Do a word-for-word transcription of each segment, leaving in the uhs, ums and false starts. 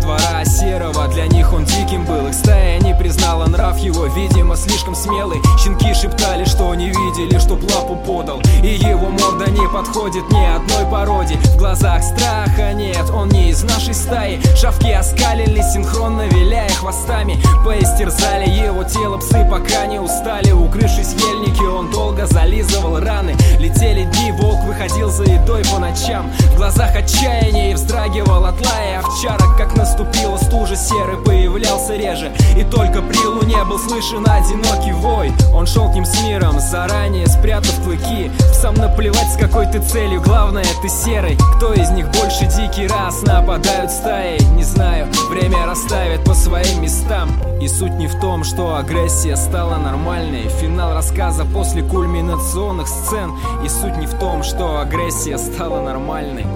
двора серого. Для них он диким был, их стая не признала нрав его, видимо, слишком смелый. Щенки шептали, что не видели, чтоб лапу подал, и его морда не подходит ни одной породе. В глазах страха нет, он не из нашей стаи. Шавки оскалились, синхронно виляя хвостами. Поистерзали его тело псы, пока не устали. Укрывшись в ельнике, он долго зализывал раны. Летели дни, волк выходил за едой по ночам. В глазах отчаяние и вздрагивал от лая овчарок. Как наступила стужа, серый появлялся реже, и только при луне был слышен одинокий вой. Он шел к ним с миром, заранее спрятав клыки. Псам наплевать, с какой ты целью, главное ты серый. Кто из них больше дикий, раз нападают стаи? Не знаю, время расставит по своим местам. И суть не в том, что агрессия стала нормальной. Финал рассказа после кульминационных сцен. И суть не в том, что агрессия стала нормальной.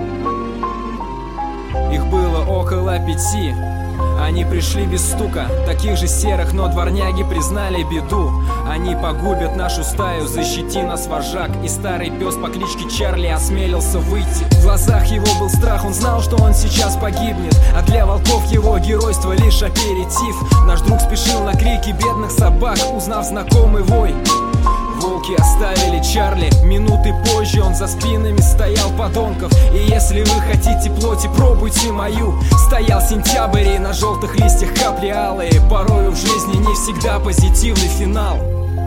Их было около пяти. Они пришли без стука, таких же серых, но дворняги признали беду. Они погубят нашу стаю, защити нас, вожак. И старый пес по кличке Чарли осмелился выйти. В глазах его был страх, он знал, что он сейчас погибнет. А для волков его геройство лишь аперитив. Наш друг спешил на крики бедных собак, узнав знакомый вой. Волки оставили Чарли, минуты позже он за спинами стоял подонков. И если вы хотите плоти, пробуйте мою. Стоял сентябрь, и на желтых листьях капли алые. Порою в жизни не всегда позитивный финал.